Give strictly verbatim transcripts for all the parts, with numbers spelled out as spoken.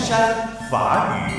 山法语。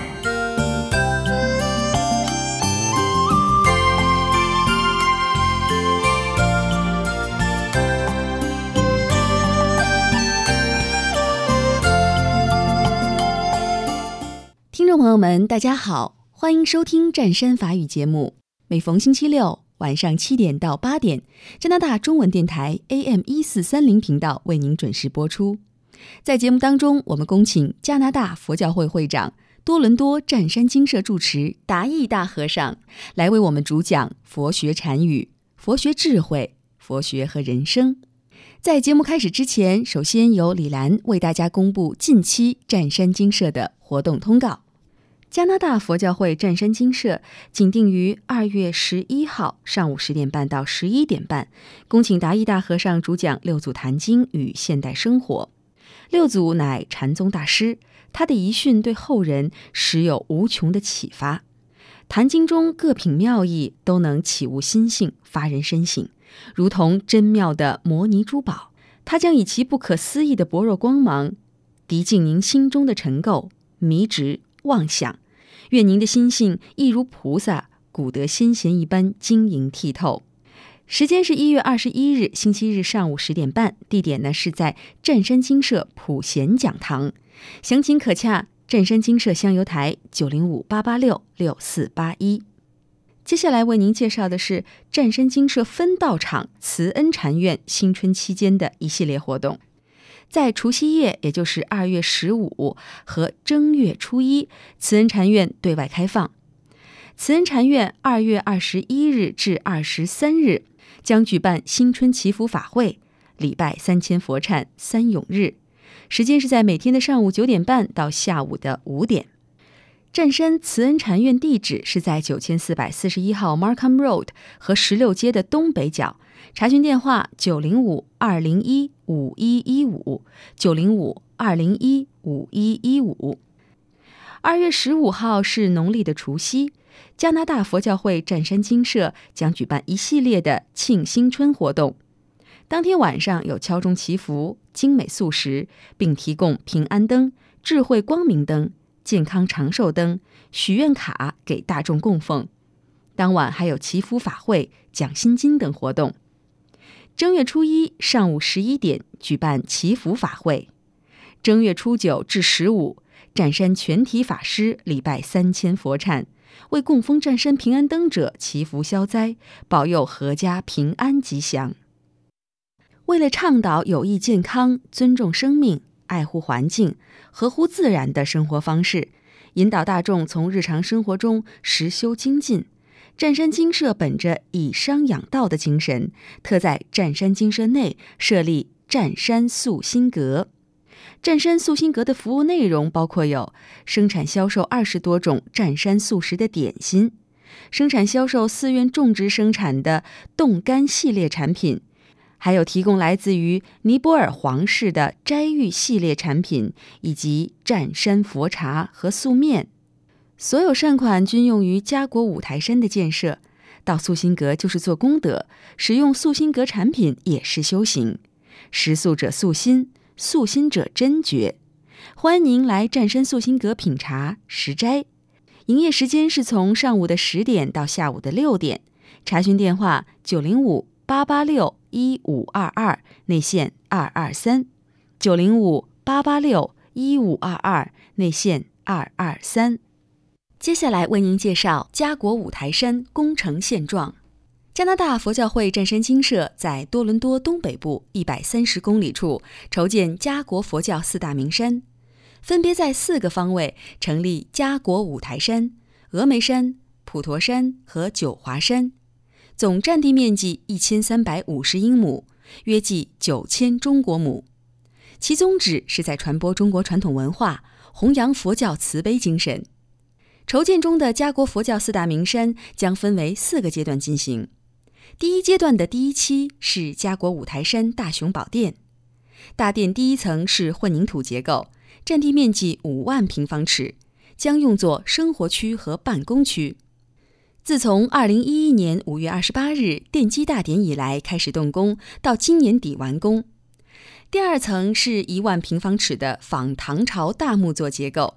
听众朋友们，大家好，欢迎收听湛山法语节目。每逢星期六晚上七点到八点，加拿大中文电台 A M 一四三零频道为您准时播出。在节目当中，我们恭请加拿大佛教会会长、多伦多湛山精舍住持达义大和尚来为我们主讲佛学禅语、佛学智慧、佛学和人生。在节目开始之前，首先由李兰为大家公布近期湛山精舍的活动通告。加拿大佛教会湛山精舍仅定于二月十一号上午十点半到十一点半，恭请达义大和尚主讲六祖坛经与现代生活。六祖乃禅宗大师，他的遗训对后人实有无穷的启发。坛经中各品妙义都能启悟心性，发人深省，如同珍妙的摩尼珠宝。他将以其不可思议的般若光芒，涤净您心中的尘垢、迷执、妄想。愿您的心性亦如菩萨、古德先贤一般晶莹剔透。时间是一月二十一日星期日上午十点半，地点呢是在湛山精舍普贤讲堂，详情可洽湛山精舍香油台九零五八八六六四八一。接下来为您介绍的是湛山精舍分道场慈恩禅院新春期间的一系列活动。在除夕夜，也就是二月十五和正月初一，慈恩禅院对外开放。慈恩禅院二月二十一日至二十三日将举办新春祈福法会，礼拜三千佛忏三咏日，时间是在每天的上午九点半到下午的五点。湛山慈恩禅院地址是在九千四百四十一号 Markham Road 和十六街的东北角，查询电话九零五二零一五一一五九零五二零一五一一五。二月十五号是农历的除夕，加拿大佛教会湛山精舍将举办一系列的庆新春活动。当天晚上有敲钟祈福、精美素食，并提供平安灯、智慧光明灯、健康长寿灯、许愿卡给大众供奉。当晚还有祈福法会、讲心经等活动。正月初一上午十一点举办祈福法会，正月初九至十五，湛山全体法师礼拜三千佛忏，为供奉湛山平安灯者祈福消灾，保佑阖家平安吉祥。为了倡导有益健康、尊重生命、爱护环境、合乎自然的生活方式，引导大众从日常生活中实修精进，湛山精舍本着以商养道的精神，特在湛山精舍内设立湛山素心阁。湛山素心阁的服务内容包括有生产销售二十多种湛山素食的点心，生产销售寺院种植生产的冻干系列产品，还有提供来自于尼泊尔皇室的斋玉系列产品，以及湛山佛茶和素面。所有善款均用于家国五台山的建设。到素心阁就是做功德，使用素心阁产品也是修行。食素者素心，素心者真觉。欢迎您来湛山素心阁品茶食斋。营业时间是从上午的十点到下午的六点。查询电话九零五八八六一五二二，内线二二三，九零五八八六一五二二，内线二二三。接下来为您介绍家国五台山工程现状。加拿大佛教会湛山精舍在多伦多东北部一百三十公里处筹建家国佛教四大名山，分别在四个方位成立家国五台山、峨眉山、普陀山和九华山，总占地面积一千三百五十英亩，约计九千中国亩。其宗旨是在传播中国传统文化，弘扬佛教慈悲精神。筹建中的家国佛教四大名山将分为四个阶段进行。第一阶段的第一期是家国五台山大雄宝殿，大殿第一层是混凝土结构，占地面积五万平方尺，将用作生活区和办公区。自从二零一一年五月二十八日奠基大典以来开始动工，到今年底完工。第二层是一万平方尺的仿唐朝大木座结构，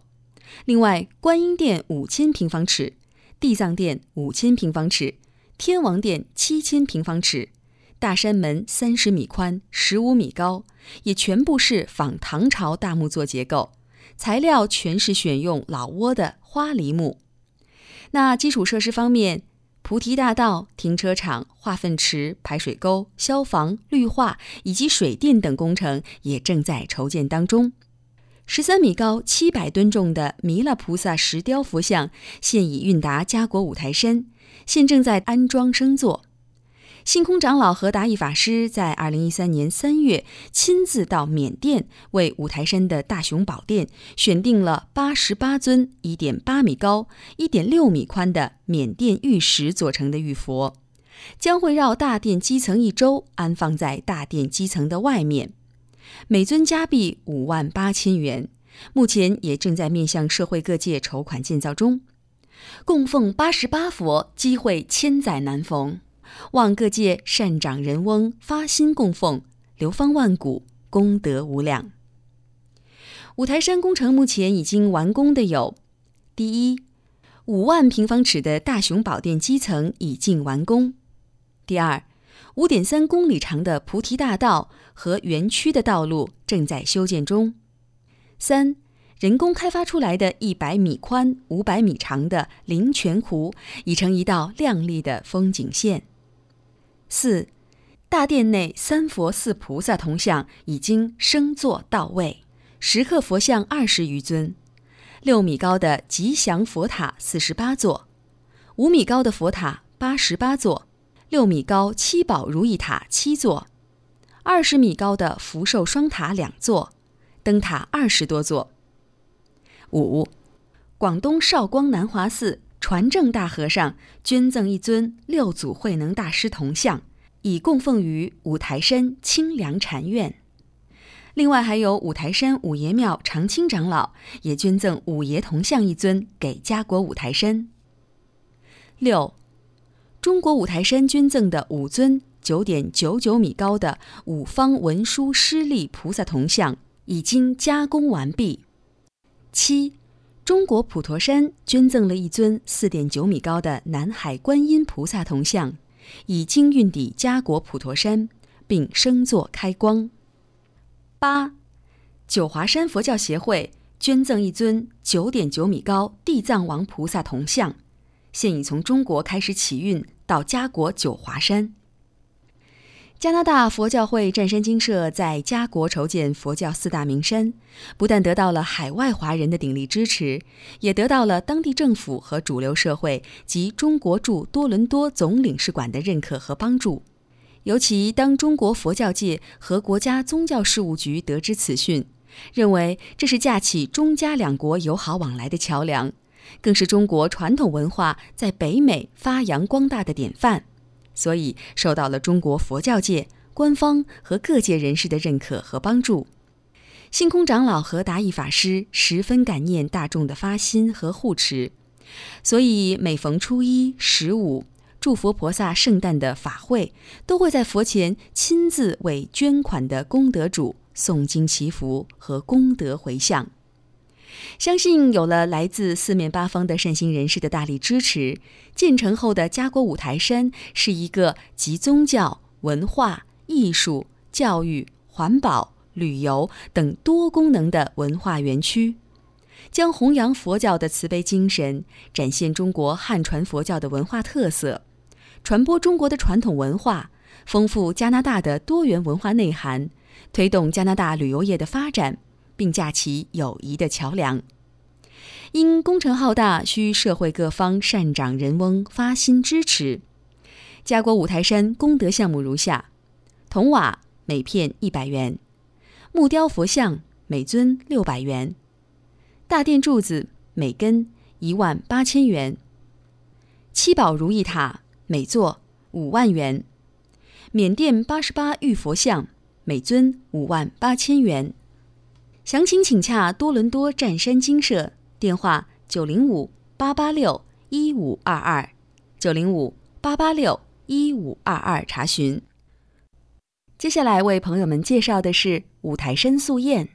另外，观音殿五千平方尺，地藏殿五千平方尺，天王殿七千平方尺，大山门三十米宽，十五米高，也全部是仿唐朝大木作结构，材料全是选用老挝的花梨木。那基础设施方面，菩提大道、停车场、化粪池、排水沟、消防、绿化以及水电等工程也正在筹建当中。十三米高、七百吨重的弥勒菩萨石雕佛像现已运达嘉国五台山，现正在安装升座。星空长老和达义法师在二零一三年三月亲自到缅甸，为五台山的大雄宝殿选定了八十八尊 一点八米高、一点六米宽的缅甸玉石做成的玉佛，将会绕大殿基层一周，安放在大殿基层的外面。每尊加币五万八千元，目前也正在面向社会各界筹款建造中。供奉八十八佛，机会千载难逢，望各界善长人翁发心供奉，流芳万古，功德无量。五台山工程目前已经完工的有：第一，五万平方尺的大雄宝殿基层已经完工；第二，五点三公里长的菩提大道和园区的道路正在修建中；三，人工开发出来的一百米宽、五百米长的灵泉湖已成一道亮丽的风景线；四，大殿内三佛四菩萨铜像已经升座到位，石刻佛像二十余尊，六米高的吉祥佛塔四十八座，五米高的佛塔八十八座，六米高七宝如意塔七座，二十米高的福寿双塔两座，灯塔二十多座。五，广东韶光南华寺传正大和尚捐赠一尊六祖慧能大师铜像，已供奉于五台山清凉禅院。另外还有五台山五爷庙常清长老也捐赠五爷铜像一尊给嘉国五台山。六，中国五台山捐赠的五尊 九点九九米高的五方文殊师利菩萨铜像已经加工完毕。七，中国普陀山捐赠了一尊 四点九米高的南海观音菩萨铜像，已经运抵嘉国普陀山，并升座开光。八，九华山佛教协会捐赠一尊 九点九米高地藏王菩萨铜像，现已从中国开始起运到嘉国九华山。加拿大佛教会湛山精舍在嘉国筹建佛教四大名山，不但得到了海外华人的鼎力支持，也得到了当地政府和主流社会及中国驻多伦多总领事馆的认可和帮助。尤其当中国佛教界和国家宗教事务局得知此讯，认为这是架起中加两国友好往来的桥梁，更是中国传统文化在北美发扬光大的典范，所以受到了中国佛教界、官方和各界人士的认可和帮助。星空长老和达义法师十分感念大众的发心和护持，所以每逢初一、十五、祝佛菩萨圣诞的法会，都会在佛前亲自为捐款的功德主诵经祈福和功德回向。相信有了来自四面八方的善心人士的大力支持，建成后的嘉国五台山是一个集宗教、文化、艺术、教育、环保、旅游等多功能的文化园区，将弘扬佛教的慈悲精神，展现中国汉传佛教的文化特色，传播中国的传统文化，丰富加拿大的多元文化内涵，推动加拿大旅游业的发展，并架起友谊的桥梁。因工程浩大，需社会各方善长人翁发心支持。嘉国五台山功德项目如下：铜瓦每片一百元，木雕佛像每尊六百元，大殿柱子每根一万八千元，七宝如意塔每座五万元，缅甸八十八玉佛像每尊五万八千元。详情请洽多伦多湛山精舍，电话九零五八八六一五二二，九零五八八六一五二二查询。接下来为朋友们介绍的是五台山素宴。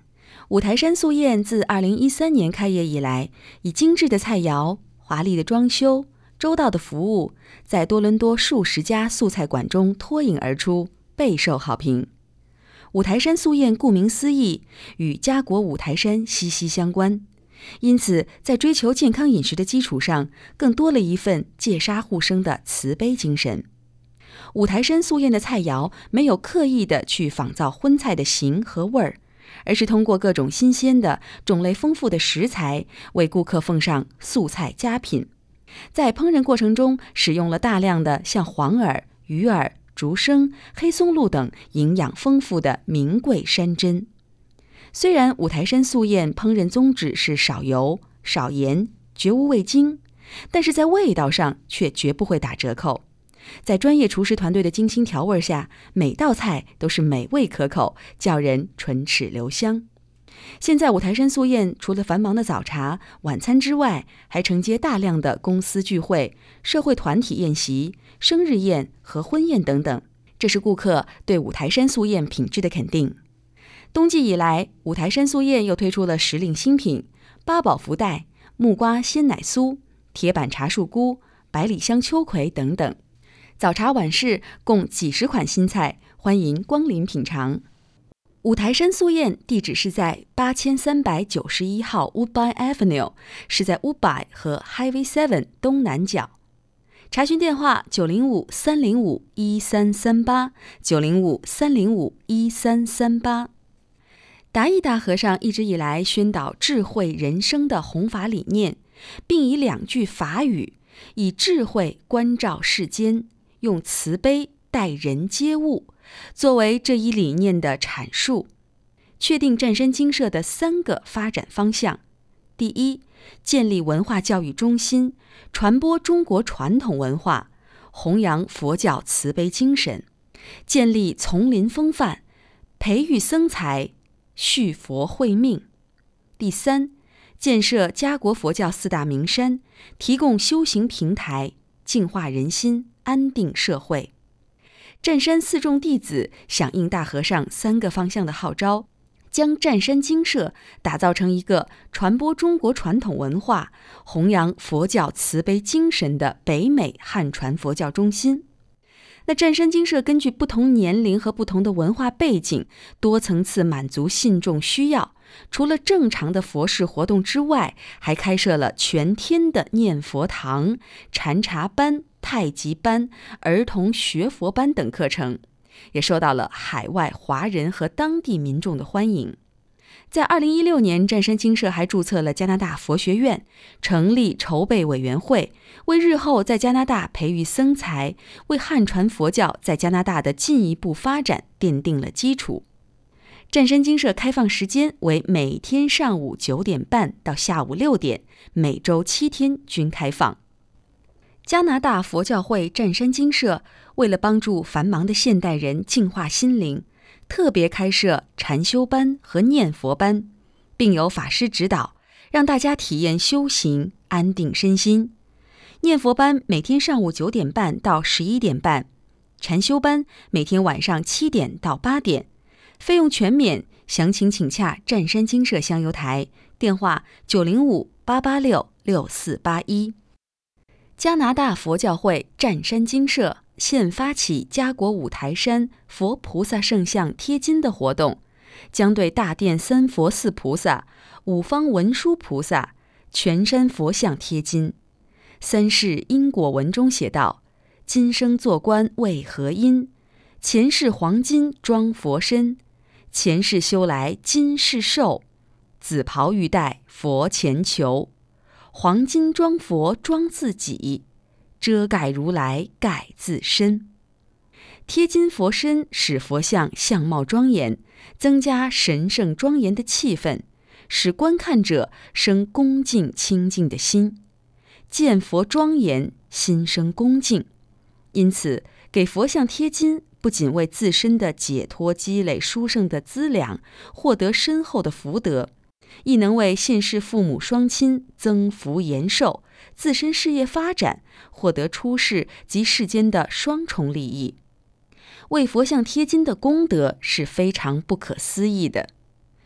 五台山素宴自二零一三年开业以来，以精致的菜肴、华丽的装修、周到的服务，在多伦多数十家素菜馆中脱颖而出，备受好评。五台山素宴顾名思义，与家国五台山息息相关，因此在追求健康饮食的基础上，更多了一份戒杀护生的慈悲精神。五台山素宴的菜肴没有刻意的去仿造荤菜的形和味儿，而是通过各种新鲜的、种类丰富的食材，为顾客奉上素菜佳品。在烹饪过程中，使用了大量的像黄耳、鱼耳、竹笙、黑松露等营养丰富的名贵山珍。虽然五台山素宴烹饪宗旨是少油、少盐，绝无味精，但是在味道上却绝不会打折扣。在专业厨师团队的精心调味下，每道菜都是美味可口，叫人唇齿留香。现在五台山素宴除了繁忙的早茶、晚餐之外，还承接大量的公司聚会、社会团体宴席、生日宴和婚宴等等，这是顾客对五台山素宴品质的肯定。冬季以来，五台山素宴又推出了时令新品八宝福袋、木瓜鲜奶酥、铁板茶树菇、百里香秋葵等等。早茶晚市共几十款新菜，欢迎光临品尝。五台山素宴地址是在八千三百九十一号 Woodbine Avenue， 是在 Woodbine 和 Highway 七东南角。查询电话九零五三零五一三三八 九零五三零五一三三八。达义大和尚一直以来宣导智慧人生的弘法理念，并以两句法语，以智慧关照世间，用慈悲待人接物，作为这一理念的阐述，确定湛山精舍的三个发展方向。第一，建立文化教育中心，传播中国传统文化，弘扬佛教慈悲精神，建立丛林风范，培育僧才，续佛慧命。第三，建设家国佛教四大名山，提供修行平台，净化人心，安定社会。湛山四众弟子响应大和尚三个方向的号召，将湛山精舍打造成一个传播中国传统文化、弘扬佛教慈悲精神的北美汉传佛教中心。那湛山精舍根据不同年龄和不同的文化背景，多层次满足信众需要。除了正常的佛事活动之外，还开设了全天的念佛堂、禅茶班、太极班、儿童学佛班等课程，也受到了海外华人和当地民众的欢迎。在二零一六年，湛山精舍还注册了加拿大佛学院，成立筹备委员会，为日后在加拿大培育僧才，为汉传佛教在加拿大的进一步发展奠定了基础。湛山精舍开放时间为每天上午九点半到下午六点，每周七天均开放。加拿大佛教会湛山精舍为了帮助繁忙的现代人净化心灵，特别开设禅修班和念佛班，并有法师指导，让大家体验修行，安定身心。念佛班每天上午九点半到十一点半，禅修班每天晚上七点到八点，费用全免，详情请洽湛山精舍香油台，电话九零五八八六六四八一。加拿大佛教会湛山精舍现发起家国五台山佛菩萨圣像贴金的活动，将对大殿三佛四菩萨、五方文殊菩萨、全山佛像贴金。三世因果文中写道：今生做官为何因？前世黄金装佛身，前世修来今世寿，紫袍玉带佛前求，黄金装佛装自己，遮盖如来盖自身。贴金佛身使佛像相貌庄严，增加神圣庄严的气氛，使观看者生恭敬清净的心，见佛庄严，心生恭敬。因此，给佛像贴金不仅为自身的解脱积累殊胜的资粮，获得深厚的福德，亦能为现世父母双亲增福延寿，自身事业发展，获得出世及世间的双重利益。为佛像贴金的功德是非常不可思议的。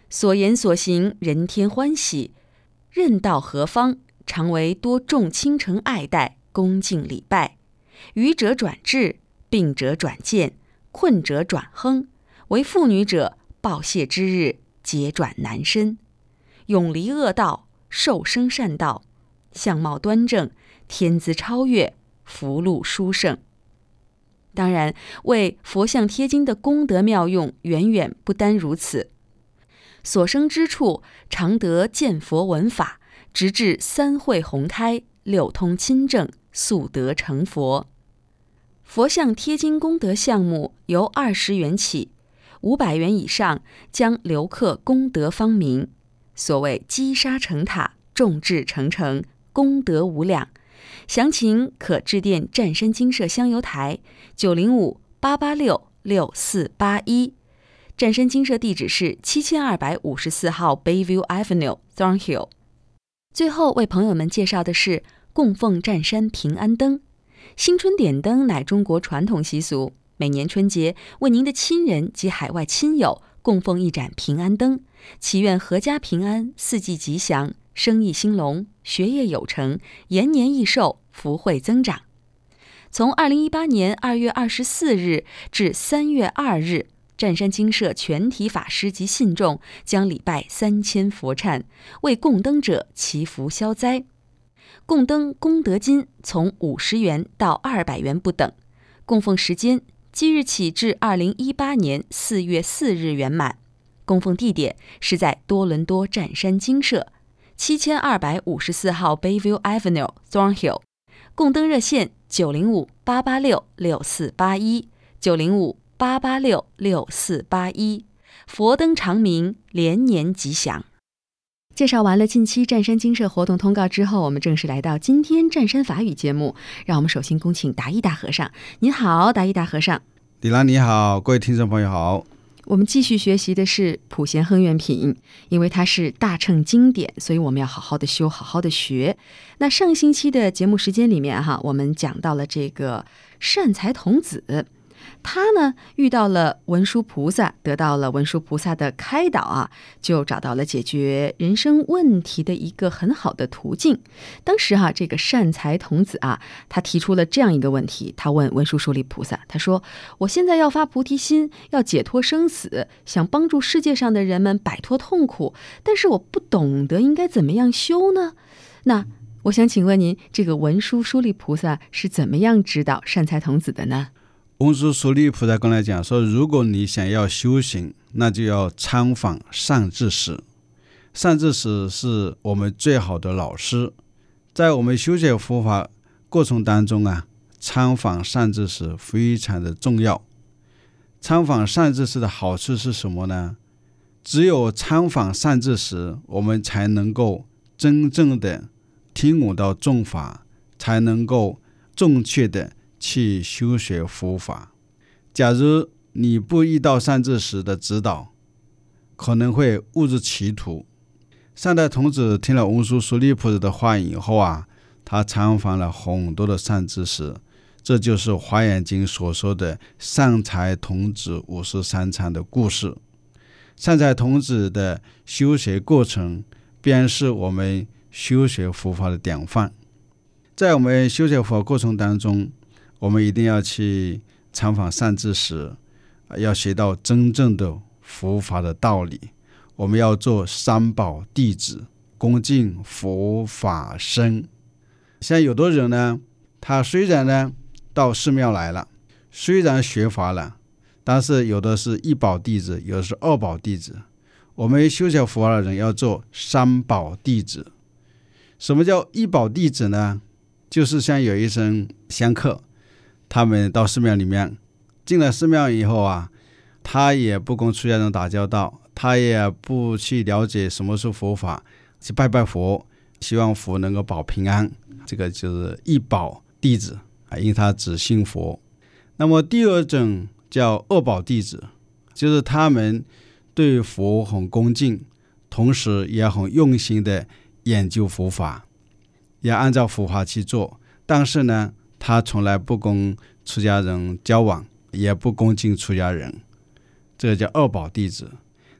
所言所行，人天欢喜。任到何方，常为多众倾城爱戴，恭敬礼拜。愚者转智，病者转健，困者转亨。为妇女者，报谢之日，节转男身。永离恶道，受生善道。相貌端正，天资超越，福禄殊胜。当然，为佛像贴金的功德妙用远远不单如此。所生之处，常得见佛闻法，直至三会宏开，六通亲正，速得成佛。佛像贴金功德项目由二十元起，五百元以上将留刻功德方名。所谓积沙成塔，众志成城，功德无量。详情可致电湛山精舍香油台九零五八八六六四八一。湛山精舍地址是七千二百五十四号 Bayview Avenue Thornhill。最后为朋友们介绍的是供奉湛山平安灯。新春点灯乃中国传统习俗，每年春节为您的亲人及海外亲友供奉一盏平安灯，祈愿阖家平安，四季吉祥，生意兴隆，学业有成，延年益寿，福慧增长。从二零一八年二月二十四日至三月二日，湛山精舍全体法师及信众将礼拜三千佛忏，为供灯者祈福消灾。供灯功德金从五十元到二百元不等，供奉时间即日起至二零一八年四月四日圆满。供奉地点是在多伦多湛山精舍七千二百五十四号 Bayview Avenue Thornhill。供灯热线九零五八八六六四八一九零五八八六六四八一。佛灯长明，连年吉祥。介绍完了近期湛山精舍活动通告之后，我们正式来到今天湛山法语节目。让我们首先恭请达义大和尚。您好，达义大和尚。 李兰你好，各位听众朋友好。 我们继续学习的是普贤亨愿品，因为它是大乘经典，所以我们要好好的修，好好的学。那上星期的节目时间里面哈，我们讲到了这个善财童子，他呢遇到了文殊菩萨，得到了文殊菩萨的开导啊，就找到了解决人生问题的一个很好的途径。当时哈、啊，这个善财童子啊，他提出了这样一个问题，他问文殊疏利菩萨，他说：我现在要发菩提心，要解脱生死，想帮助世界上的人们摆脱痛苦，但是我不懂得应该怎么样修呢？那我想请问您，这个文殊疏利菩萨是怎么样指导善财童子的呢？ 文殊疏利菩萨跟来讲说，如果你想要修行，那就要参访善知识。善知识是我们最好的老师，在我们修学佛法过程当中啊，参访善知识非常的重要。参访善知识的好处是什么呢？只有参访善知识，我们才能够真正的听闻到正法，才能够正确的去修学佛法。假如你不遇到善知识的指导，可能会误入歧途。善财童子听了文殊疏利菩萨的话以后啊，他参访了很多的善知识，这就是《华严经》所说的善财童子五十三参的故事。善财童子的修学过程便是我们修学佛法的典范。在我们修学佛法过程当中，我们一定要去参访善知识，要学到真正的佛法的道理。我们要做三宝弟子，恭敬佛法僧。像有的人呢，他虽然呢到寺庙来了，虽然学法了，但是有的是一宝弟子，有的是二宝弟子。我们修学佛法的人要做三宝弟子。什么叫一宝弟子呢？就是像有一生香客，他们到寺庙里面，进了寺庙以后啊，他也不跟出家人打交道，他也不去了解什么是佛法，去拜拜佛，希望佛能够保平安。这个就是一宝弟子，因为他只信佛。那么第二种叫二宝弟子，就是他们对佛很恭敬，同时也很用心的研究佛法，也按照佛法去做，但是呢，他从来不跟出家人交往，也不恭敬出家人，这个叫二宝弟子。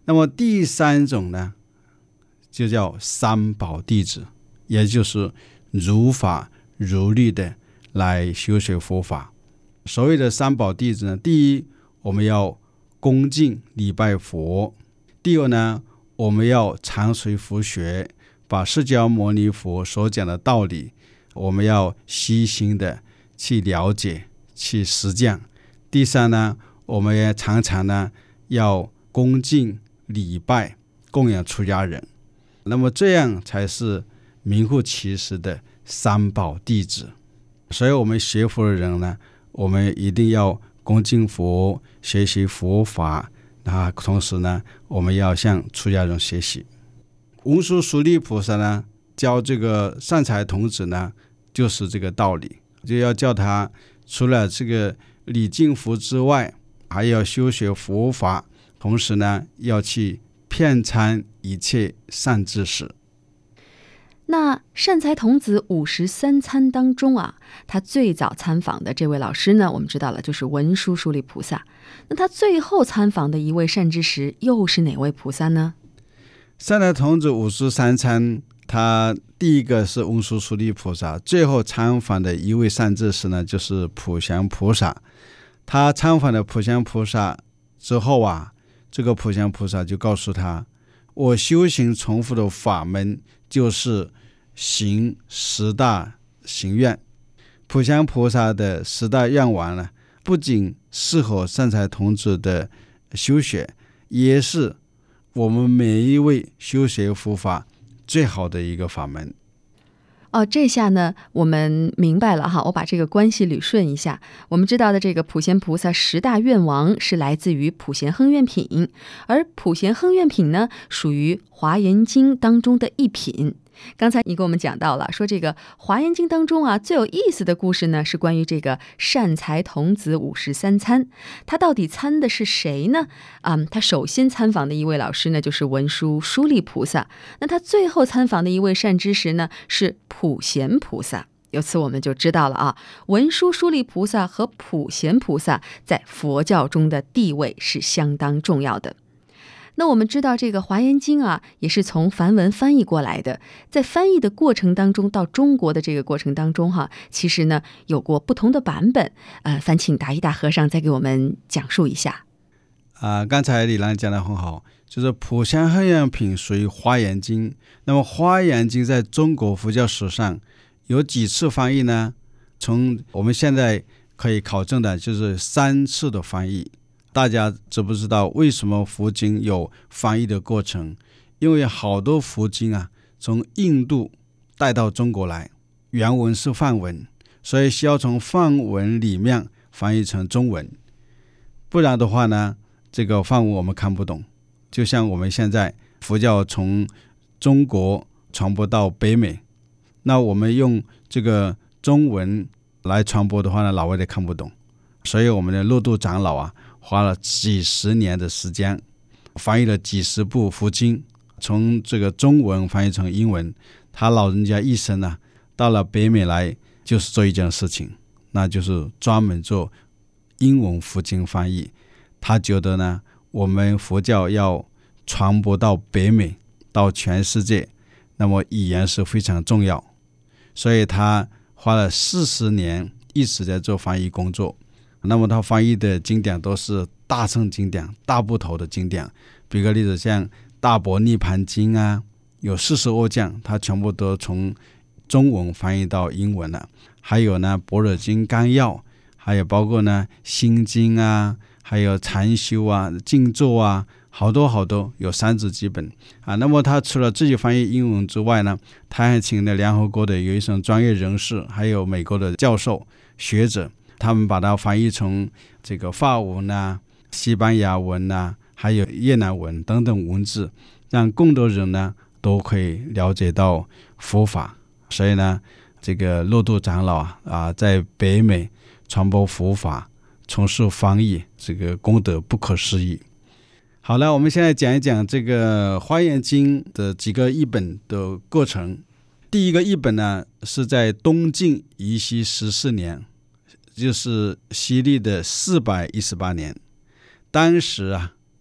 那么第三种呢，就叫三宝弟子，也就是如法如律的来修学佛法。所谓的三宝弟子呢，第一，我们要恭敬礼拜佛；第二呢，我们要常随佛学，把释迦牟尼佛所讲的道理，我们要悉心的去了解、去实践；第三呢，我们也常常呢要恭敬礼拜、供养出家人。那么这样才是名副其实的三宝弟子。所以我们学佛的人呢，我们一定要恭敬佛，学习佛法，那同时呢，我们要向出家人学习。文殊师利菩萨呢，教这个善财童子呢，就是这个道理，就要叫他除了这个礼敬佛之外，还要修学佛法，同时呢，要去遍参一切善知识。 那善财童子五十三参当中啊，他最早参访的这位老师呢，我们知道了，就是文殊师利菩萨。那他最后参访的一位善知识又是哪位菩萨呢？ 善财童子五十三参，他第一个是文殊师利菩萨，最后参访的一位善知识呢，就是普贤菩萨。他参访的普贤菩萨之后啊，这个普贤菩萨就告诉他，我修行重复的法门就是行十大行愿。普贤菩萨的十大愿望呢，不仅适合善财童子的修学，也是我们每一位修学佛法最好的一个法门。 哦，这下呢我们明白了哈，我把这个关系捋顺一下。我们知道的这个普贤菩萨十大愿王是来自于普贤亨愿品，而普贤亨愿品呢属于华严经当中的一品。刚才你给我们讲到了，说这个华严经当中啊，最有意思的故事呢是关于这个善财童子五十三参。他到底参的是谁呢？嗯，他首先参访的一位老师呢就是文殊师利菩萨，那他最后参访的一位善知识呢是普贤菩萨。由此我们就知道了啊，文殊师利菩萨和普贤菩萨在佛教中的地位是相当重要的。那我们知道这个华严经啊，也是从梵文翻译过来的，在翻译的过程当中，到中国的这个过程当中哈，其实呢有过不同的版本。呃，烦请达一大和尚再给我们讲述一下。 啊、呃，刚才李兰讲得很好，就是普贤亨愿品属于华严经。那么华严经在中国佛教史上有几次翻译呢？从我们现在可以考证的就是三次的翻译。大家知不知道为什么佛经有翻译的过程？因为好多佛经啊，从印度带到中国来，原文是梵文，所以需要从梵文里面翻译成中文，不然的话呢，这个梵文我们看不懂。就像我们现在佛教从中国传播到北美，那我们用这个中文来传播的话呢，老外也看不懂。所以我们的乐度长老啊，花了几十年的时间，翻译了几十部佛经，从这个中文翻译成英文。他老人家一生呢，到了北美来就是做一件事情，那就是专门做英文佛经翻译。他觉得呢，我们佛教要传播到北美，到全世界，那么语言是非常重要，所以他花了四十年一直在做翻译工作。那么他翻译的经典都是大乘经典、大部头的经典。比个例子，像大般涅盘经啊，有四十二讲，他全部都从中文翻译到英文了。还有呢，般若经纲要，还有包括呢心经啊，还有禅修啊、静坐啊，好多好多，有三十几本啊。那么他除了自己翻译英文之外呢，他还请了联合国的有一些专业人士，还有美国的教授学者，他们把它翻译成这个法文啊、西班牙文啊，还有越南文等等文字，让更多人呢都可以了解到佛法。所以呢，这个乐度长老啊，啊在北美传播佛法，从事翻译，这个功德不可思议。好了，我们现在讲一讲这个华严经的几个译本的过程。第一个译本呢，是在东晋宜熙十四年，就是西历的四百一十八年。当时啊，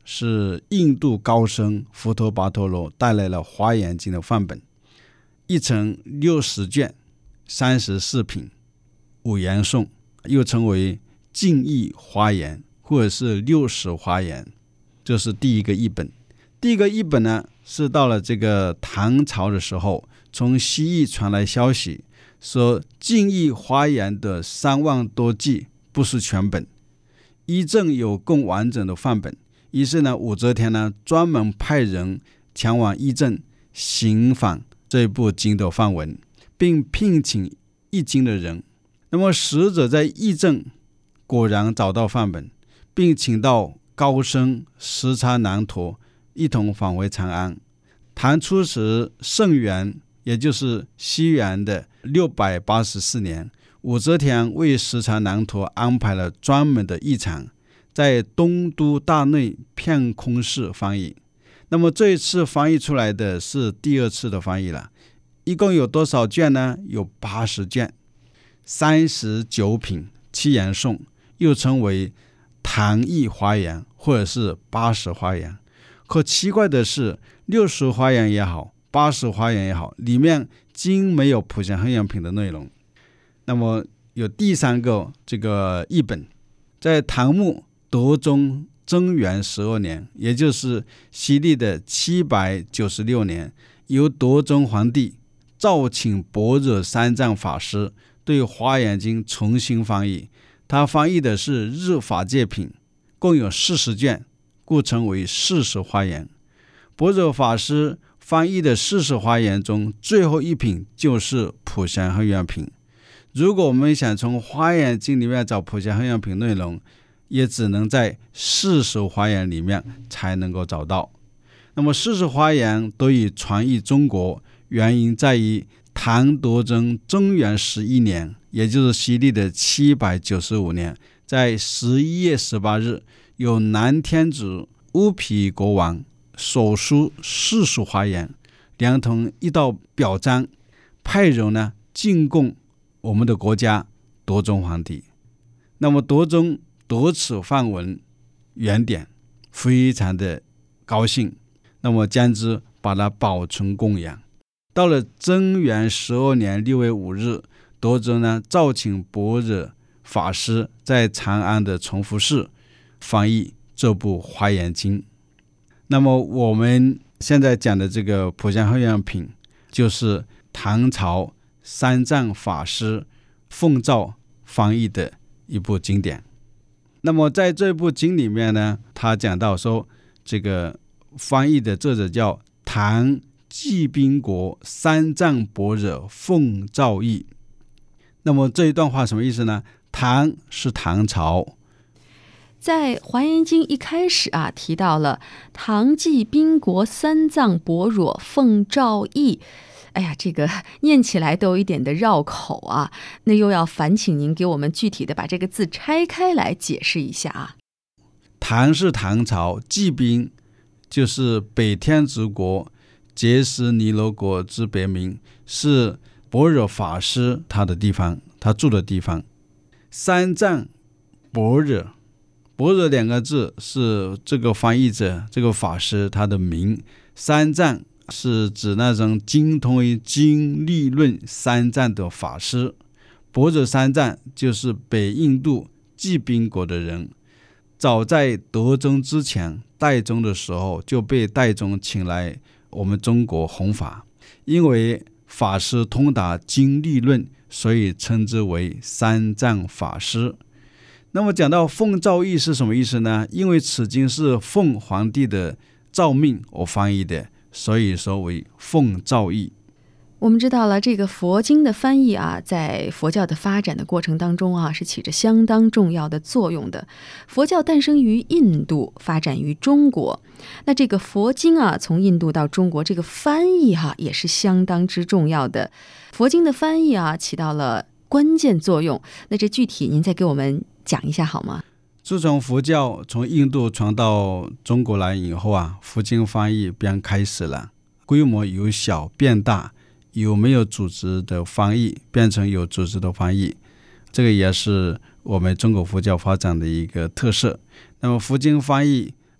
是印度高僧佛陀跋陀罗带来了《华严经》的范本，一成六十卷，三十四品，五言颂，又称为净义华严或者是六十华严，这是第一个译本。第一个译本呢，是到了这个唐朝的时候，从西域传来消息，说净义华严的三万多句不是全本，依正有更完整的范本。于是呢，武则天呢专门派人前往议政寻访这部经的范文，并聘请译经的人。那么使者在议政果然找到范本，并请到高僧时叉难陀一同返回长安。唐初时圣元，也就是西元的六百八十四年，武则天为时叉难陀安排了专门的译场，在东都大内片空寺翻译。那么这一次翻译出来的是第二次的翻译了，一共有多少卷呢？有八十卷，三十九品七言颂，又称为唐译华严或者是八十华严。可奇怪的是，六十华严也好，八十华严也好，里面经没有普贤行愿品的内容。那么有第三个这个译本，在唐末德宗贞元十二年，也就是西历的七百九十六年，由德宗皇帝召请般若三藏法师对《华严经》重新翻译。他翻译的是日法界品，共有四十卷，故称为四十华严。般若法师翻译的四十华严中，最后一品就是普贤行愿品。如果我们想从《华严经》里面找普贤行愿品内容，也只能在四十华严里面才能够找到。那么四十华严得以传译中国，原因在于唐德宗贞元十一年，也就是西历的七百九十五年，在十一月十八日，有南天子乌皮国王手书四十华严，连同一道表彰，派人呢进贡我们的国家德宗皇帝。那么德宗得此范文原典，非常的高兴，那么将之把它保存供养。到了贞元十二年六月五日，德宗呢召请般若法师在长安的崇福寺翻译这部《华严经》。那么我们现在讲的这个普贤行愿品，就是唐朝三藏法师奉诏翻译的一部经典。那么在这部经里面呢，他讲到说，这个翻译的作者叫唐济宾国三藏般若奉诏译。那么这一段话什么意思呢？唐是唐朝， 在《华严经》一开始啊，提到了唐济宾国三藏般若奉诏译。哎呀，这个念起来都有一点的绕口啊，那又要烦请您给我们具体的把这个字拆开来解释一下啊。 唐是唐朝，济宾就是北天竺国碣石尼罗国之别名，是般若法师他的地方，他住的地方。三藏般若，般若两个字是这个翻译者这个法师他的名，三藏是指那种精通于经理论三藏的法师。般若三藏就是北印度济宾国的人，早在德宗之前，代宗的时候就被代宗请来我们中国弘法，因为法师通达经理论，所以称之为三藏法师。那么讲到奉诏译是什么意思呢？因为此经是奉皇帝的诏命而翻译的，所以说为奉诏译。 我们知道了，这个佛经的翻译啊，在佛教的发展的过程当中啊，是起着相当重要的作用的。佛教诞生于印度，发展于中国。那这个佛经啊，从印度到中国，这个翻译哈、啊、也是相当之重要的。佛经的翻译啊，起到了关键作用。那这具体您再给我们讲一下好吗？ 自从佛教从印度传到中国来以后啊，佛经翻译便开始了，规模由小变大，有没有组织的翻译变成有组织的翻译，这个也是我们中国佛教发展的一个特色。那么佛经翻译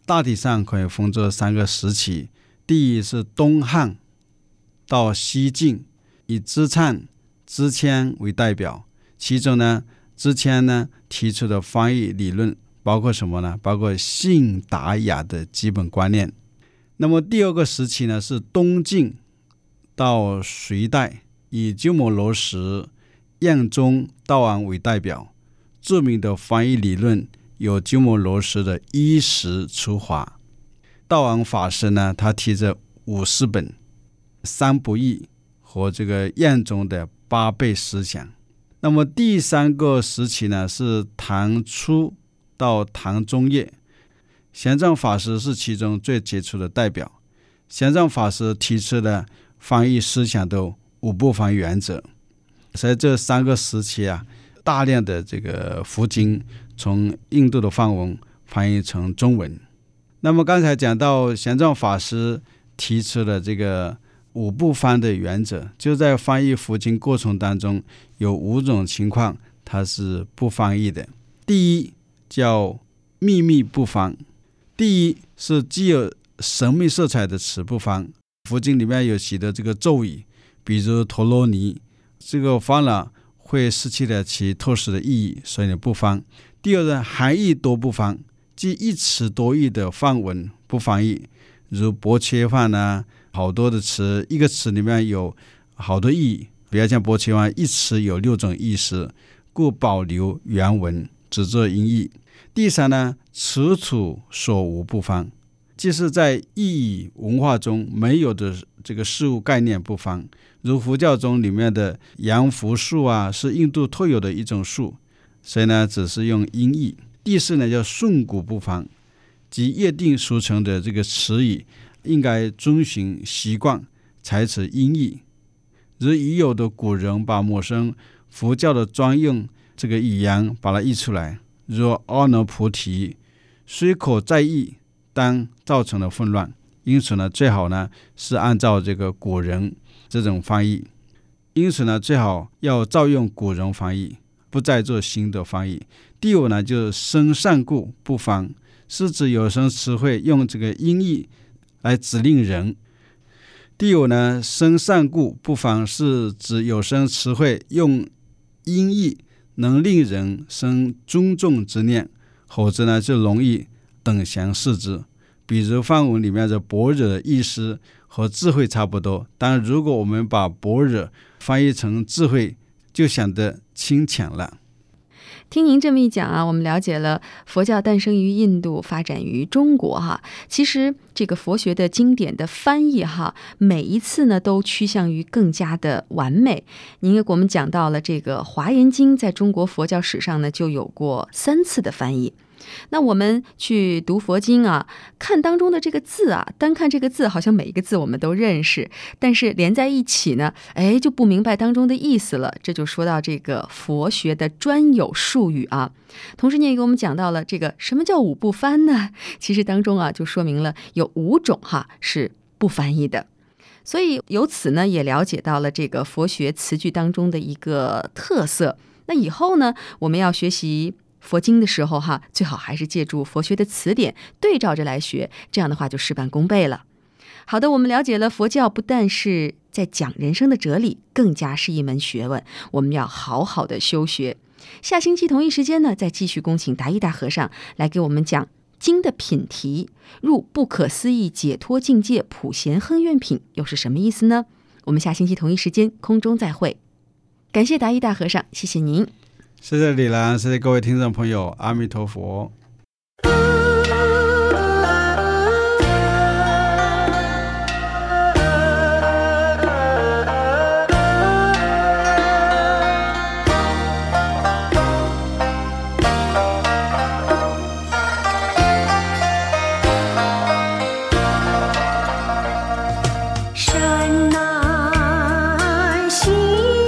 大体上可以分作三个时期。第一是东汉到西晋，以支璨、支谦为代表。其中呢，支谦呢提出的翻译理论包括什么呢？包括信达雅的基本观念。那么第二个时期呢，是东晋到隋代，以鸠摩罗什、燕宗、道安为代表。著名的翻译理论有鸠摩罗什的衣食出华，道安法师呢，他提着五十本、三不易和这个燕宗的八倍思想。那么第三个时期呢，是唐初到唐中叶，玄奘法师是其中最杰出的代表。玄奘法师提出了翻译思想的五部翻译原则。在这三个时期啊，大量的这个佛经从印度的梵文翻译成中文。那么刚才讲到玄奘法师提出了这个五不翻的原则，就在翻译佛经过程当中有五种情况它是不翻译的。第一叫秘密不翻，第一是具有神秘色彩的词不翻。佛经里面有写的这个咒语，比如陀罗尼，这个翻了会失去了其特殊的意义，所以不翻。第二呢，含义多不翻，即一词多义的梵文不翻译，如薄切饭啊，好多的词，一个词里面有好多意义，比如像薄切饭一词有六种意思，故保留原文，只做音译。第三呢，此处所无不翻，即是在意义文化中没有的这个事物概念不翻，如佛教中里面的杨福树啊，是印度特有的一种树，所以呢只是用音译。第四呢叫顺古不翻，即约定俗成的这个词语应该遵循习惯采取音译，如已有的古人把陌生佛教的专用这个语言把它译出来，如阿耨菩提，虽可再译，但造成了混乱。因此呢，最好呢是按照这个古人这种翻译。因此呢，最好要照用古人翻译，不再做新的翻译。第五呢，就是生善故不翻，是指有声词汇用这个音译来指令人。第五呢，生善故不翻，是指有声词汇用音译能令人生尊重之念，否则呢就容易等闲视之。比如梵文里面的般若的意思和智慧差不多，但如果我们把般若翻译成智慧，就显得轻浅了。 听您这么一讲啊，我们了解了佛教诞生于印度，发展于中国哈。其实这个佛学的经典的翻译哈，每一次呢都趋向于更加的完美。您也给我们讲到了这个《华严经》在中国佛教史上呢就有过三次的翻译。那我们去读佛经啊，看当中的这个字啊，单看这个字好像每一个字我们都认识，但是连在一起呢，哎，就不明白当中的意思了。这就说到这个佛学的专有术语啊。同时你也给我们讲到了这个什么叫五不翻呢？其实当中啊就说明了有五种哈是不翻译的。所以由此呢也了解到了这个佛学词句当中的一个特色。那以后呢我们要学习佛经的时候哈，最好还是借助佛学的词典对照着来学，这样的话就事半功倍了。好的，我们了解了佛教不但是在讲人生的哲理，更加是一门学问，我们要好好的修学。下星期同一时间呢，再继续恭请达一大和尚来给我们讲经的品题，入不可思议解脱境界普贤亨愿品又是什么意思呢？我们下星期同一时间空中再会。感谢达一大和尚，谢谢您。 谢谢李兰，谢谢各位听众朋友，阿弥陀佛。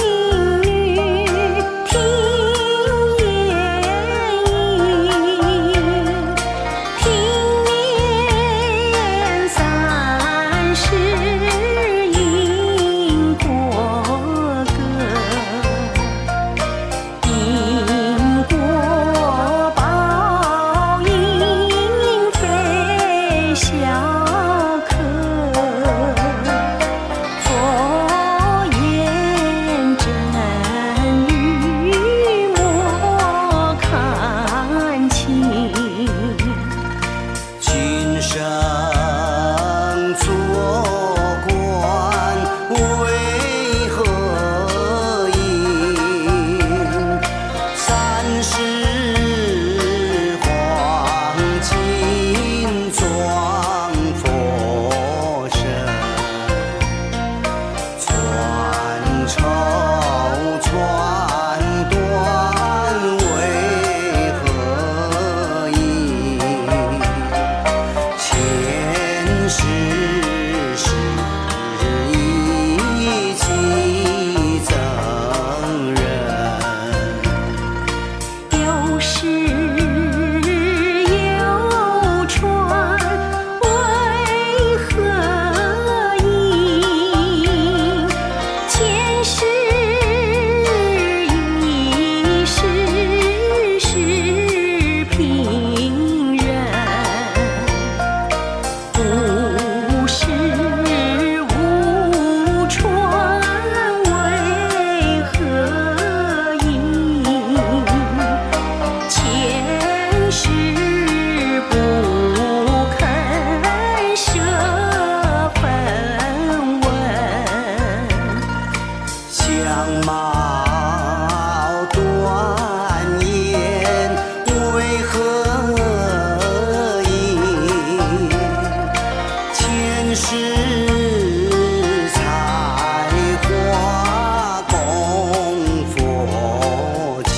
听言语。 做官为何应？三十黄金装佛身，传愁传短为何应？前世是一起赠人， 有时有传为何应？前世一世是平人，不是无传为何应？前世不肯舍分文， 相貌端严为何应？前世才华供佛前，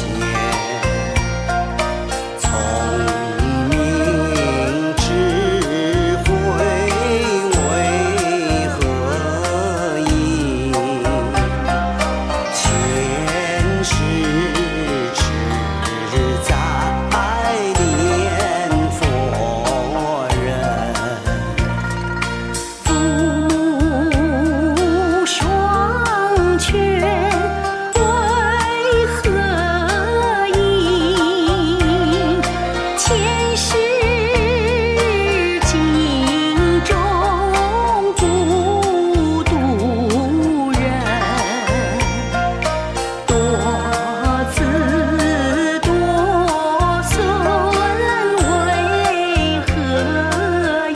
聪明智慧为何应？前世只在念佛人。 父母双全为何应？前世尽忠不渡人，多子多孙为何应？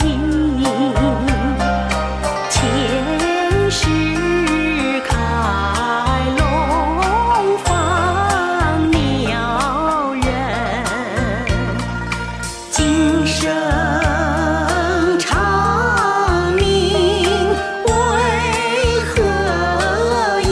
前世开龙放鸟人，今生长命为何应？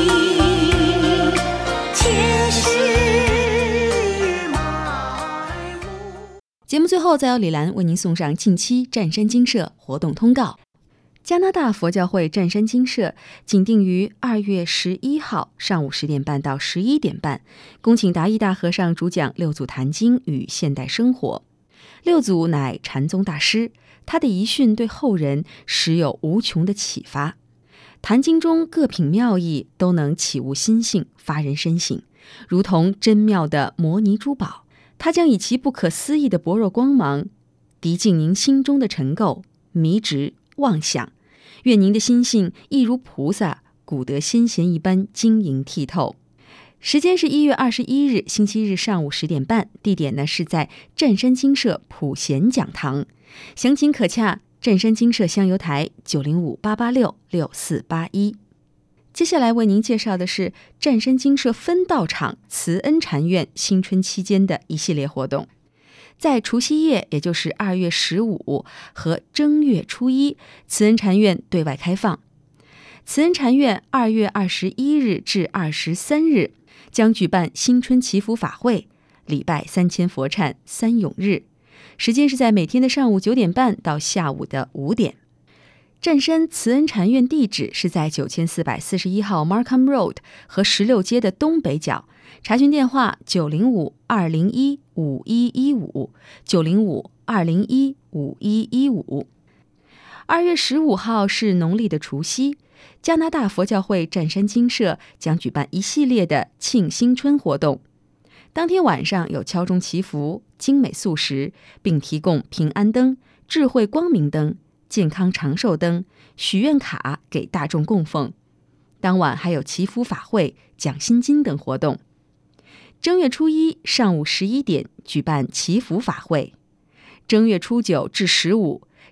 前世埋没。 节目最后，再由李兰为您送上近期湛山精舍活动通告。加拿大佛教会湛山精舍紧定于二月十一号上午十点半到十一点半，恭请达义大和尚主讲六祖坛经与现代生活。六祖乃禅宗大师，他的遗训对后人实有无穷的启发。坛经中各品妙义都能启悟心性，发人深省，如同珍妙的摩尼珠宝。他将以其不可思议的般若光芒，涤净您心中的尘垢、迷执、妄想。愿您的心性亦如菩萨古德先贤一般晶莹剔透。时间是一月二十一日星期日上午十点半，地点呢是在湛山精舍普贤讲堂，详情可洽湛山精舍香油台九零五八八六六四八一。接下来为您介绍的是湛山精舍分道场慈恩禅院新春期间的一系列活动。在除夕夜，也就是二月十五和正月初一，慈恩禅院对外开放。慈恩禅院二月二十一日至二十三日将举办新春祈福法会，礼拜三千佛忏三永日，时间是在每天的上午九点半到下午的五点。湛山慈恩禅院地址是在九千四百四十一号 Markham Road 和十六街的东北角，查询电话九零五二零一五一一五九零五二零一五一一五。二月十五号是农历的除夕，加拿大佛教会湛山精舍将举办一系列的庆新春活动。当天晚上有敲钟祈福、精美素食，并提供平安灯、智慧光明灯、健康长寿灯、许愿卡给大众供奉。当晚还有祈福法会、讲心经等活动。正月初一上午十一点举办祈福法会，正月初九至十五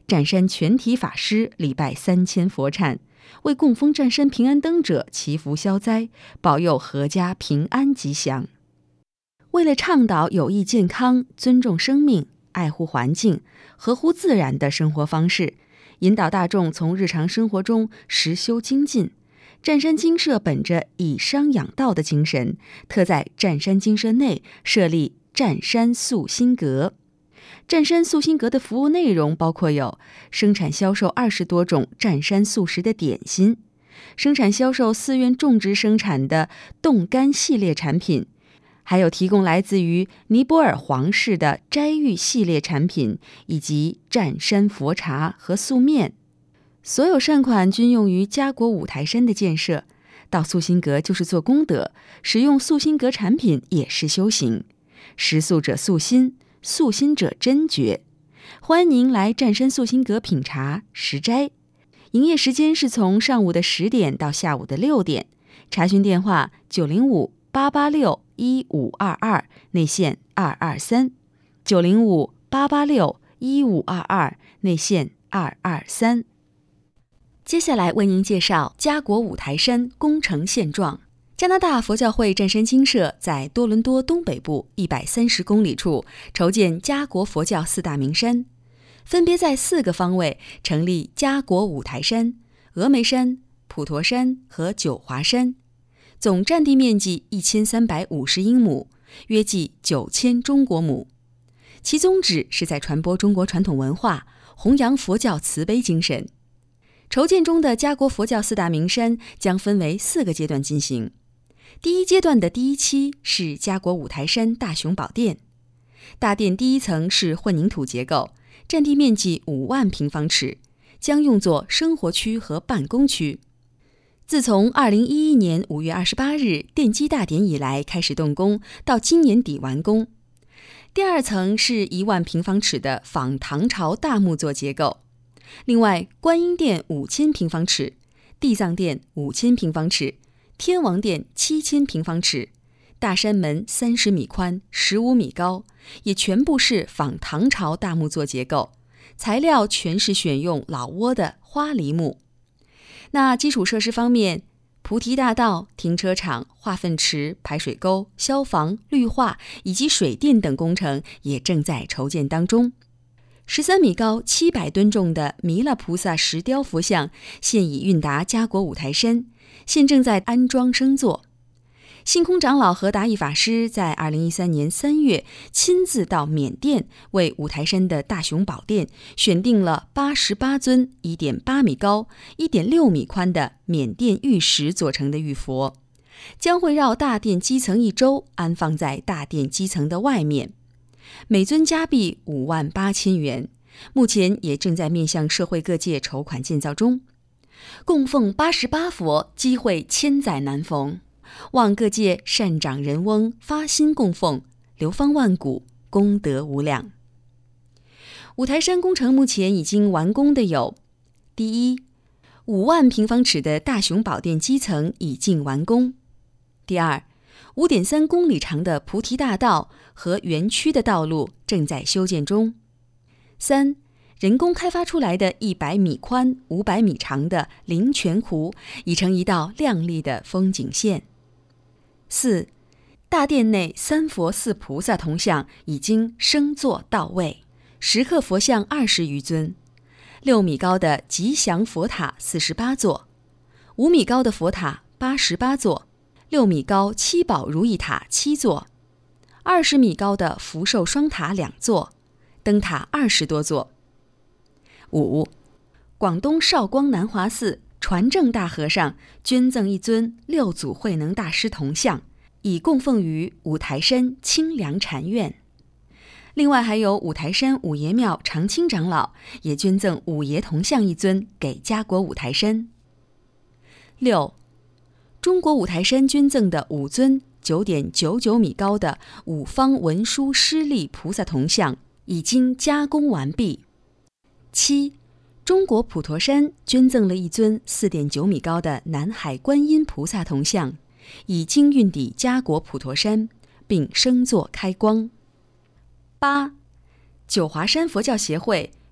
占山全体法师礼拜三千佛忏，为供奉占山平安灯者祈福消灾，保佑阖家平安吉祥。为了倡导有益健康、尊重生命、爱护环境、合乎自然的生活方式，引导大众从日常生活中实修精进，占山精舍本着以商养道的精神，特在占山精舍内设立占山素心阁。占山素心阁的服务内容包括有生产销售二十多种占山素食的点心，生产销售寺院种植生产的冻干系列产品，还有提供来自于尼泊尔皇室的斋玉系列产品，以及占山佛茶和素面。所有善款均用于家国五台山的建设。到素心阁就是做功德，使用素心阁产品也是修行。食素者素心，素心者真觉。欢迎您来占山素心阁品茶食斋。营业时间是从上午的十点到下午的六点。查询电话九零五八八六一五二二，内线二二三，九零五八八六一五二二，内线二二三。接下来为您介绍家国五台山工程现状。加拿大佛教会占山精舍在多伦多东北部一百三十公里处筹建家国佛教四大名山，分别在四个方位成立家国五台山、峨眉山、普陀山和九华山，总占地面积一千三百五十英亩，约计九千中国亩。其宗旨是在传播中国传统文化，弘扬佛教慈悲精神。筹建中的家国佛教四大名山将分为四个阶段进行。第一阶段的第一期是家国五台山大雄宝殿，大殿第一层是混凝土结构，占地面积五万平方尺，将用作生活区和办公区。自从二零一一年五月二十八日奠基大典以来开始动工，到今年底完工。第二层是一万平方尺的仿唐朝大木作结构。另外，观音殿五千平方尺，地藏殿五千平方尺，天王殿七千平方尺，大山门三十米宽，十五米高，也全部是仿唐朝大木作结构，材料全是选用老挝的花梨木。那基础设施方面，菩提大道、停车场、化粪池、排水沟、消防、绿化以及水电等工程也正在筹建当中。十三米高、七百吨重的弥勒菩萨石雕佛像现已运达家国五台山，现正在安装升座。星空长老和达义法师在二零一三年三月亲自到缅甸，为五台山的大雄宝殿选定了八十八尊 一点八米高、一点六米宽的缅甸玉石做成的玉佛，将会绕大殿基层一周，安放在大殿基层的外面。每尊加币五万八千元，目前也正在面向社会各界筹款建造中。供奉八十八佛，机会千载难逢，望各界善长人翁发心供奉，流芳万古，功德无量。五台山工程目前已经完工的有：第一，五万平方尺的大雄宝殿基层已经完工；第二，五点三公里长的菩提大道和园区的道路正在修建中；三，人工开发出来的一百米宽、五百米长的灵泉湖已成一道亮丽的风景线；四，大殿内三佛四菩萨铜像已经升座到位，石刻佛像二十余尊，六米高的吉祥佛塔四十八座，五米高的佛塔八十八座，六米高七宝如意塔七座，二十米高的福寿双塔两座，灯塔二十多座。五，广东韶光南华寺传正大和尚捐赠一尊六祖慧能大师铜像，已供奉于五台山清凉禅院。另外还有五台山五爷庙常青长老也捐赠五爷铜像一尊给家国五台山。六，中国五台山捐赠的五尊 九点九九米高的五方文殊师利菩萨铜像已经加工完毕。七，中国普陀山捐赠了一尊 四点九米高的南海观音菩萨铜像，已经运抵家国普陀山，并升座开光。八，九华山佛教协会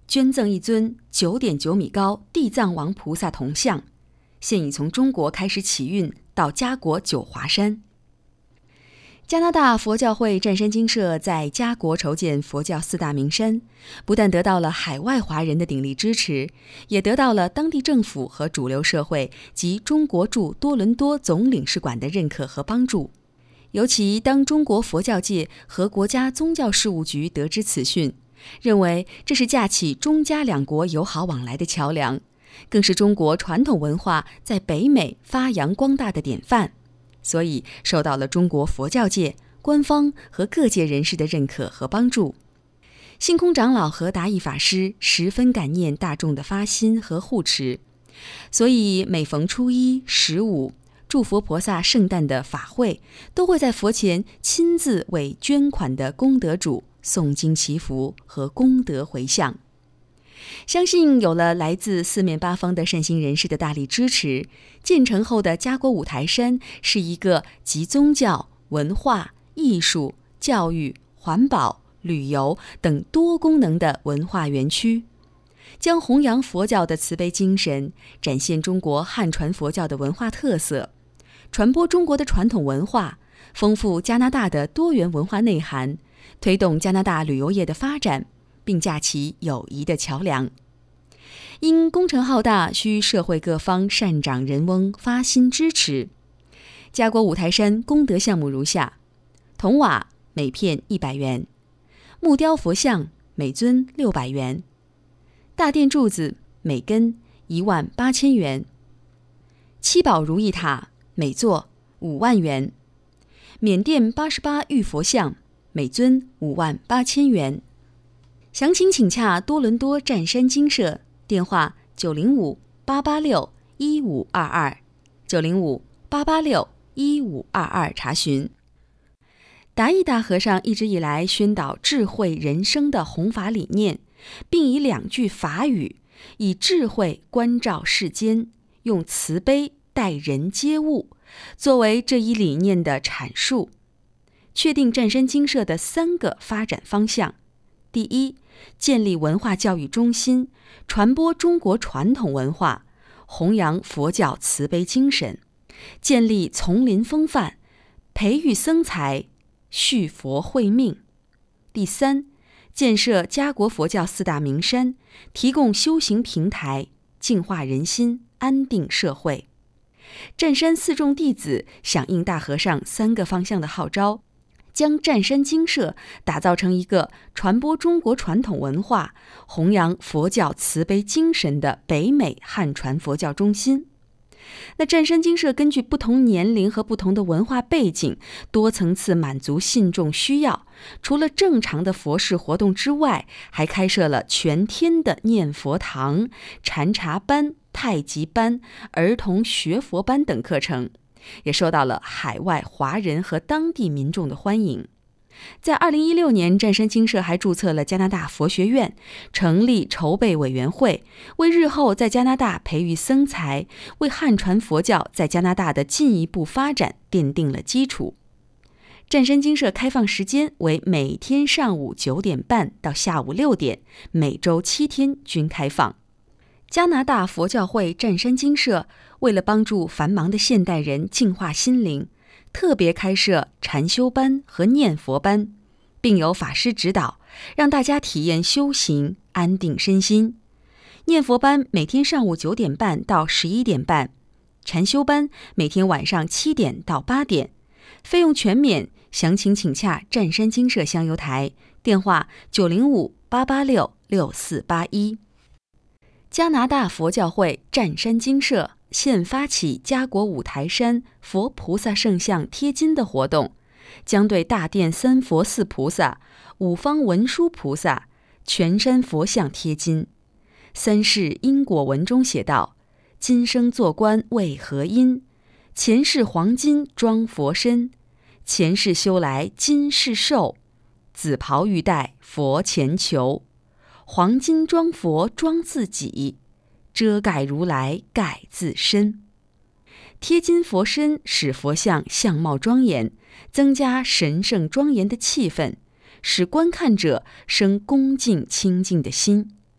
捐赠一尊九点九米高地藏王菩萨铜像，现已从中国开始起运到家国九华山。加拿大佛教会湛山精舍在家国筹建佛教四大名山，不但得到了海外华人的鼎力支持，也得到了当地政府和主流社会及中国驻多伦多总领事馆的认可和帮助。尤其当中国佛教界和国家宗教事务局得知此讯，认为这是架起中加两国友好往来的桥梁，更是中国传统文化在北美发扬光大的典范，所以受到了中国佛教界、官方和各界人士的认可和帮助。性空长老和达义法师十分感念大众的发心和护持，所以每逢初一、十五、祝佛菩萨圣诞的法会，都会在佛前亲自为捐款的功德主诵经祈福和功德回向。相信有了来自四面八方的善心人士的大力支持，建成后的家国五台山是一个集宗教、文化、艺术、教育、环保、旅游等多功能的文化园区，将弘扬佛教的慈悲精神，展现中国汉传佛教的文化特色，传播中国的传统文化，丰富加拿大的多元文化内涵，推动加拿大旅游业的发展，并架起友谊的桥梁。因工程浩大，需社会各方善长人翁发心支持。家国五台山功德项目如下：铜瓦每片一百元，木雕佛像每尊六百元，大殿柱子每根一万八千元，七宝如意塔每座五万元，缅甸八十八玉佛像每尊五万八千元。详情请洽多伦多湛山精舍，电话九零五八八六一五二二，九零五八八六一五二二查询。达义大和尚一直以来宣导智慧人生的弘法理念，并以两句法语，以智慧关照世间，用慈悲待人接物，作为这一理念的阐述，确定湛山精舍的三个发展方向。第一，建立文化教育中心，传播中国传统文化，弘扬佛教慈悲精神，建立丛林风范，培育僧才，续佛慧命。第三，建设家国佛教四大名山，提供修行平台，净化人心，安定社会。湛山四众弟子响应大和尚三个方向的号召，将湛山精舍打造成一个传播中国传统文化、弘扬佛教慈悲精神的北美汉传佛教中心。那湛山精舍根据不同年龄和不同的文化背景，多层次满足信众需要。除了正常的佛事活动之外，还开设了全天的念佛堂、禅茶班、太极班、儿童学佛班等课程，也受到了海外华人和当地民众的欢迎。在二零一六年，湛山精舍还注册了加拿大佛学院，成立筹备委员会，为日后在加拿大培育僧才，为汉传佛教在加拿大的进一步发展奠定了基础。湛山精舍开放时间为每天上午九点半到下午六点，每周七天均开放。加拿大佛教会湛山精舍为了帮助繁忙的现代人净化心灵，特别开设禅修班和念佛班，并有法师指导，让大家体验修行，安定身心。念佛班每天上午九点半到十一点半，禅修班每天晚上七点到八点，费用全免。详情请洽湛山精舍香油台，电话九零五八八六六四八一。加拿大佛教会湛山精舍现发起家国五台山佛菩萨圣像贴金的活动，将对大殿三佛四菩萨、五方文殊菩萨、全山佛像贴金。三世因果文中写道：今生做官为何因？前世黄金装佛身，前世修来今世寿，紫袍玉带佛前求，黄金装佛装自己，遮盖如来盖自身。贴金佛身使佛像相貌庄严，增加神圣庄严的气氛，使观看者生恭敬清净的心。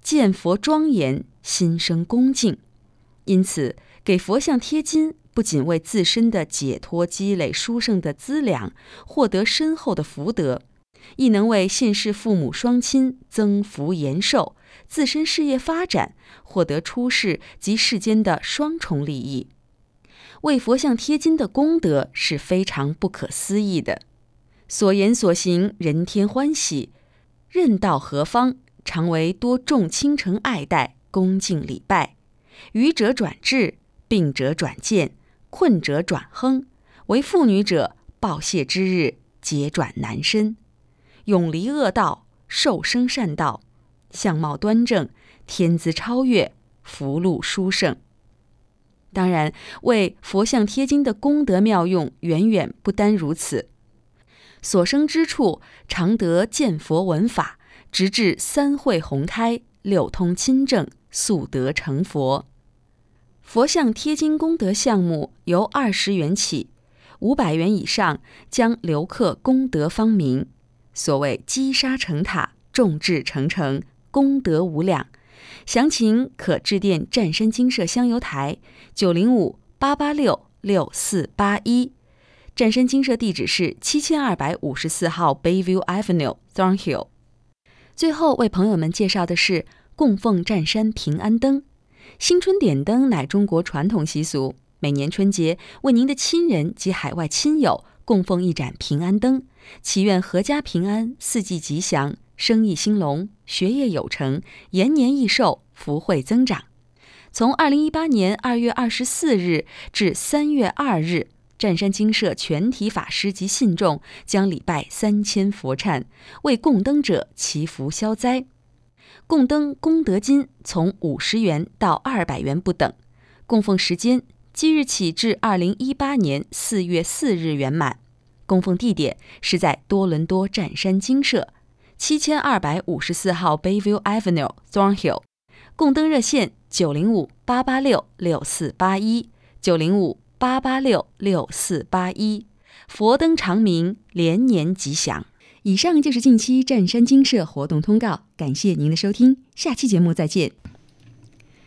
见佛庄严，心生恭敬。因此，给佛像贴金不仅为自身的解脱积累殊胜的资粮，获得深厚的福德，亦能为现世父母双亲增福延寿，自身事业发展，获得出世及世间的双重利益。为佛像贴金的功德是非常不可思议的，所言所行人天欢喜，任到何方，常为多众倾城爱戴，恭敬礼拜。愚者转智，病者转健，困者转亨，为妇女者报谢之日，节转男身，永离恶道，受生善道，相貌端正，天资超越，福禄殊胜。当然，为佛像贴金的功德妙用远远不单如此，所生之处常得见佛闻法，直至三慧宏开，六通亲正，速得成佛。佛像贴金功德项目由二十元起，五百元以上将留刻功德方名。所谓积沙成塔，众志成城，功德无量。详情可致电湛山精舍香油台九零五八八六六四八一。湛山精舍地址是七千二百五十四号 Bayview Avenue Thornhill。最后为朋友们介绍的是供奉湛山平安灯。新春点灯乃中国传统习俗，每年春节为您的亲人及海外亲友供奉一盏平安灯，祈愿阖家平安，四季吉祥，生意兴隆，学业有成，延年益寿，福慧增长。从二零一八年二月二十四日至三月二日，湛山精舍全体法师及信众将礼拜三千佛忏，为供灯者祈福消灾。供灯功德金从五十元到二百元不等，供奉时间即日起至二零一八年四月四日圆满。供奉地点是在多伦多湛山精舍七千二百五十四号 Bayview Avenue Thornhill。供灯热线九零五八八六六四八一九零五八八六六四八一。佛灯长明，连年吉祥。以上就是近期湛山精舍活动通告，感谢您的收听，下期节目再见。